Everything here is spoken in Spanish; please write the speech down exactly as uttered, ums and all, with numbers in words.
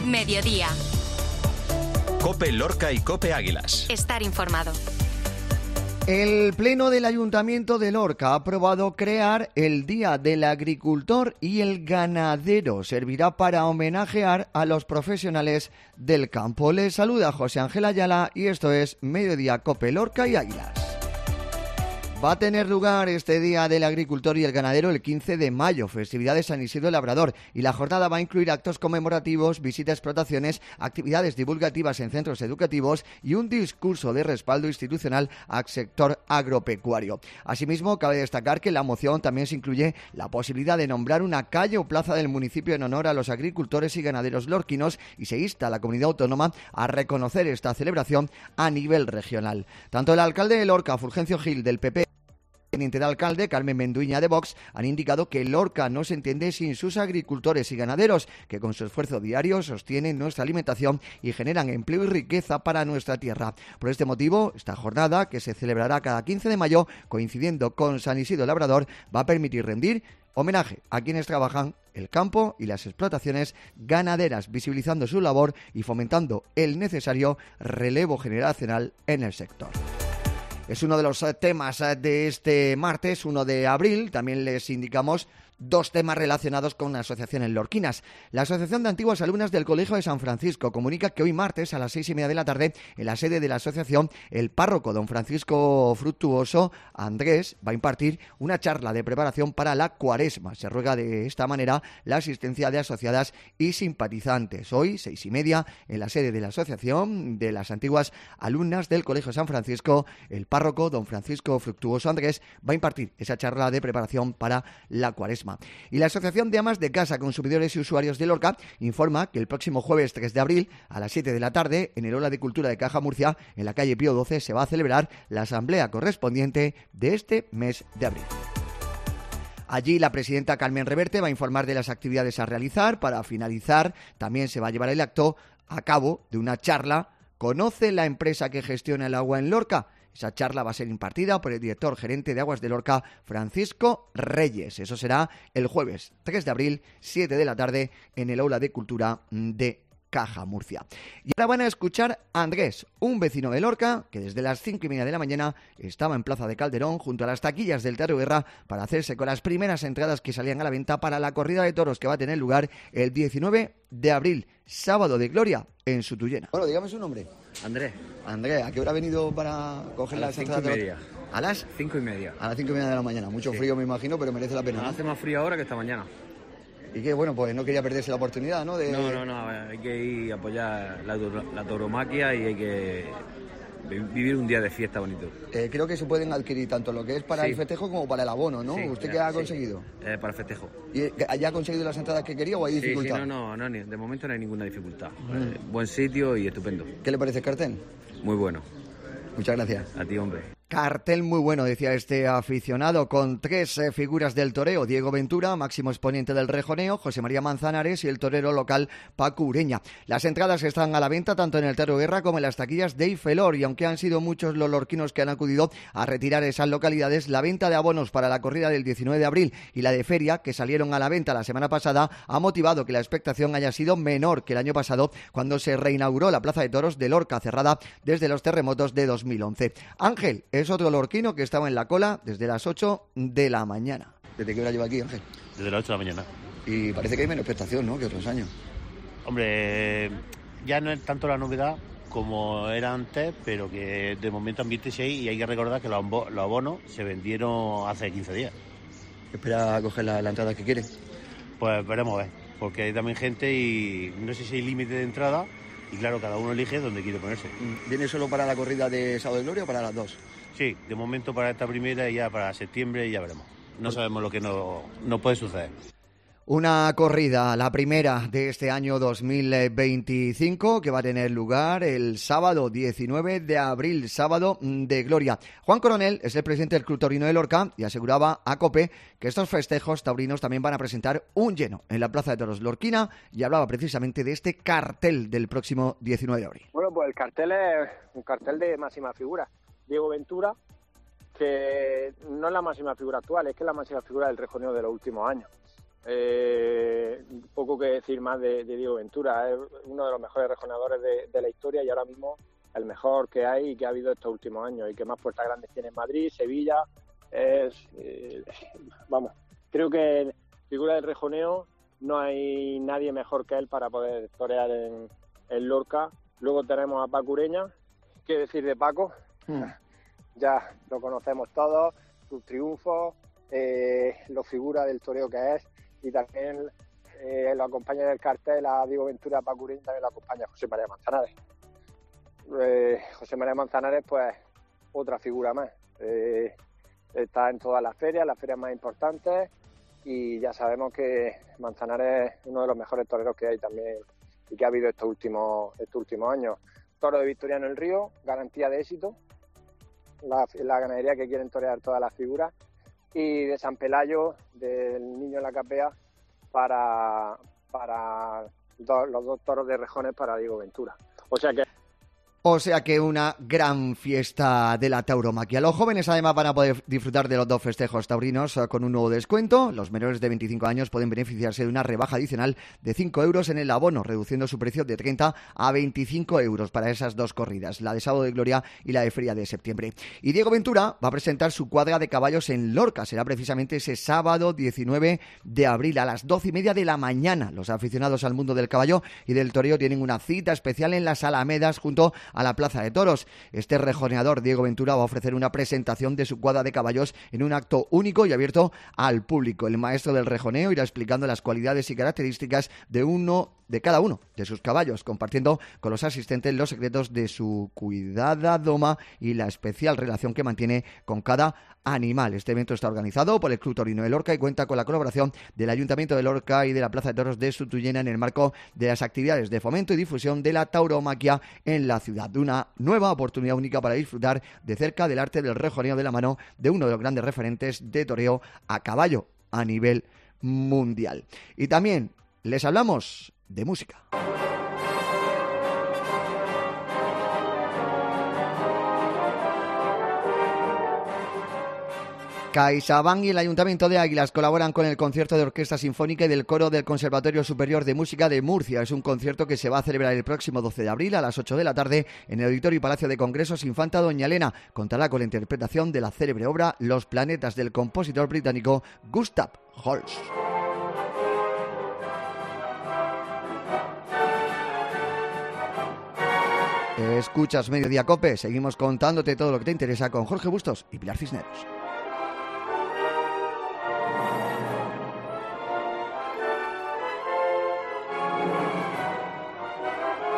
Mediodía. COPE Lorca y COPE Águilas. Estar informado. El Pleno del Ayuntamiento de Lorca ha aprobado crear el Día del Agricultor y el Ganadero. Servirá para homenajear a los profesionales del campo. Les saluda José Ángel Ayala y esto es Mediodía COPE Lorca y Águilas. Va a tener lugar este Día del Agricultor y el Ganadero el quince de mayo, festividad de San Isidro Labrador, y la jornada va a incluir actos conmemorativos, visita a explotaciones, actividades divulgativas en centros educativos y un discurso de respaldo institucional al sector agropecuario. Asimismo, cabe destacar que en la moción también se incluye la posibilidad de nombrar una calle o plaza del municipio en honor a los agricultores y ganaderos lorquinos y se insta a la comunidad autónoma a reconocer esta celebración a nivel regional. Tanto el alcalde de Lorca, Fulgencio Gil, del P P, teniente de alcalde, Carmen Menduiña, de Vox, han indicado que Lorca no se entiende sin sus agricultores y ganaderos, que con su esfuerzo diario sostienen nuestra alimentación y generan empleo y riqueza para nuestra tierra. Por este motivo, esta jornada, que se celebrará cada quince de mayo, coincidiendo con San Isidro Labrador, va a permitir rendir homenaje a quienes trabajan el campo y las explotaciones ganaderas, visibilizando su labor y fomentando el necesario relevo generacional en el sector. Es uno de los temas de este martes, uno de abril. También les indicamos dos temas relacionados con asociaciones lorquinas. La Asociación de Antiguas Alumnas del Colegio de San Francisco comunica que hoy martes a las seis y media de la tarde, en la sede de la asociación, el párroco don Francisco Fructuoso Andrés va a impartir una charla de preparación para la Cuaresma. Se ruega de esta manera la asistencia de asociadas y simpatizantes. Hoy, seis y media, en la sede de la Asociación de las Antiguas Alumnas del Colegio de San Francisco, el párroco don Francisco Fructuoso Andrés va a impartir esa charla de preparación para la Cuaresma. Y la Asociación de Amas de Casa, Consumidores y Usuarios de Lorca informa que el próximo jueves tres de abril a las siete de la tarde en el Aula de Cultura de Caja Murcia, en la calle Pío doce, se va a celebrar la asamblea correspondiente de este mes de abril. Allí la presidenta Carmen Reverte va a informar de las actividades a realizar. Para finalizar, también se va a llevar el acto a cabo de una charla ¿Conoce la empresa que gestiona el agua en Lorca? Esa charla va a ser impartida por el director gerente de Aguas de Lorca, Francisco Reyes. Eso será el jueves tres de abril, siete de la tarde, en el Aula de Cultura de Caja Murcia. Y ahora van a escuchar a Andrés, un vecino de Lorca, que desde las cinco y media de la mañana estaba en Plaza de Calderón, junto a las taquillas del Teatro Guerra, para hacerse con las primeras entradas que salían a la venta para la corrida de toros que va a tener lugar el diecinueve de abril, sábado de gloria, en Sutuyena. Bueno, dígame su nombre. Andrés. Andrés, ¿a qué hora ha venido para coger a las las entradas? cinco y media. ¿A las? Cinco y media. A las cinco y media de la mañana. Mucho Sí. frío, me imagino, pero merece la pena, No, ¿no? hace más frío ahora que esta mañana. Y que, bueno, pues no quería perderse la oportunidad, ¿no? De... No, no, no, hay que ir a apoyar la, la tauromaquia y hay que vivir un día de fiesta bonito. Eh, creo que se pueden adquirir tanto lo que es para Sí. el festejo como para el abono, ¿no? Sí, ¿Usted ya, qué ha sí. conseguido? Eh, para el festejo. ¿Y eh, ya ha conseguido las entradas que quería o hay Sí, dificultad? sí, no, no, no, ni- de momento no hay ninguna dificultad. Eh, buen sitio y estupendo. ¿Qué le parece el cartel? Muy bueno. Muchas gracias. A ti, hombre. Cartel muy bueno, decía este aficionado, con tres eh, figuras del toreo: Diego Ventura, máximo exponente del rejoneo, José María Manzanares y el torero local Paco Ureña. Las entradas están a la venta tanto en el Teatro Guerra como en las taquillas de Ifelor, y aunque han sido muchos los lorquinos que han acudido a retirar esas localidades, la venta de abonos para la corrida del diecinueve de abril y la de feria, que salieron a la venta la semana pasada, ha motivado que la expectación haya sido menor que el año pasado, cuando se reinauguró la Plaza de Toros de Lorca, cerrada desde los terremotos de dos mil once. Ángel es otro lorquino que estaba en la cola desde las ocho de la mañana. ¿Desde qué hora lleva aquí, Ángel? Desde las ocho de la mañana. Y parece que hay menos expectación, ¿no?, que otros años. Hombre, ya no es tanto la novedad como era antes, pero que de momento ambiente sí hay, y hay que recordar que los, ambo- los abonos se vendieron hace quince días. ¿Espera a coger la, la entrada que quiere? Pues veremos a ver, porque hay también gente y no sé si hay límite de entrada, y claro, cada uno elige dónde quiere ponerse. ¿Viene solo para la corrida de Sábado de Gloria o para las dos? Sí, de momento para esta primera y ya para septiembre ya veremos. No sabemos lo que nos no puede suceder. Una corrida, la primera de este año dos mil veinticinco, que va a tener lugar el sábado diecinueve de abril, sábado de gloria. Juan Coronel es el presidente del Club Taurino de Lorca y aseguraba a COPE que estos festejos taurinos también van a presentar un lleno en la Plaza de Toros Lorquina, y hablaba precisamente de este cartel del próximo diecinueve de abril. Bueno, pues el cartel es un cartel de máxima figura. Diego Ventura, que no es la máxima figura actual, es que es la máxima figura del rejoneo de los últimos años. Eh, un poco poco que decir más de, de Diego Ventura. Es uno de los mejores rejoneadores de, de la historia y ahora mismo el mejor que hay y que ha habido estos últimos años y que más puertas grandes tiene en Madrid, Sevilla. Es, eh, vamos, creo que en figura del rejoneo no hay nadie mejor que él para poder torear en, en Lorca. Luego tenemos a Paco Ureña. ¿Qué decir de Paco? Mm. Ya lo conocemos todos, sus triunfos, eh, lo figura del toreo que es, y también eh, lo acompaña en el cartel a Diego Ventura, a Paco Ureña, también lo acompaña José María Manzanares. Eh, José María Manzanares, pues, otra figura más. Eh, está en todas las ferias, las ferias más importantes, y ya sabemos que Manzanares es uno de los mejores toreros que hay también y que ha habido estos últimos, estos últimos años. Toro de Victoriano el Río, garantía de éxito, la, la ganadería que quieren torear todas las figuras, y de San Pelayo, del Niño en la Capea, para, para do, los dos toros de rejones para Diego Ventura. O sea que O sea que una gran fiesta de la tauromaquia. Los jóvenes además van a poder disfrutar de los dos festejos taurinos con un nuevo descuento. Los menores de veinticinco años pueden beneficiarse de una rebaja adicional de cinco euros en el abono, reduciendo su precio de treinta a veinticinco euros para esas dos corridas, la de Sábado de Gloria y la de Feria de Septiembre. Y Diego Ventura va a presentar su cuadra de caballos en Lorca. Será precisamente ese sábado diecinueve de abril a las doce y media de la mañana. Los aficionados al mundo del caballo y del toreo tienen una cita especial en las Alamedas junto a la Plaza de Toros. Este rejoneador Diego Ventura va a ofrecer una presentación de su cuadra de caballos en un acto único y abierto al público. El maestro del rejoneo irá explicando las cualidades y características de uno de cada uno de sus caballos, compartiendo con los asistentes los secretos de su cuidada doma y la especial relación que mantiene con cada animal. Este evento está organizado por el Club Taurino de Lorca y cuenta con la colaboración del Ayuntamiento de Lorca y de la Plaza de Toros de Sutuyena en el marco de las actividades de fomento y difusión de la tauromaquia en la ciudad. Una nueva oportunidad única para disfrutar de cerca del arte del rejoneo de la mano de uno de los grandes referentes de toreo a caballo a nivel mundial. Y también les hablamos de música. CaixaBank y el Ayuntamiento de Águilas colaboran con el concierto de Orquesta Sinfónica y del Coro del Conservatorio Superior de Música de Murcia. Es un concierto que se va a celebrar el próximo doce de abril a las ocho de la tarde en el Auditorio y Palacio de Congresos Infanta Doña Elena. Contará con la interpretación de la célebre obra Los planetas del compositor británico Gustav Holst. Escuchas Mediodía Cope, seguimos contándote todo lo que te interesa con Jorge Bustos y Pilar Cisneros.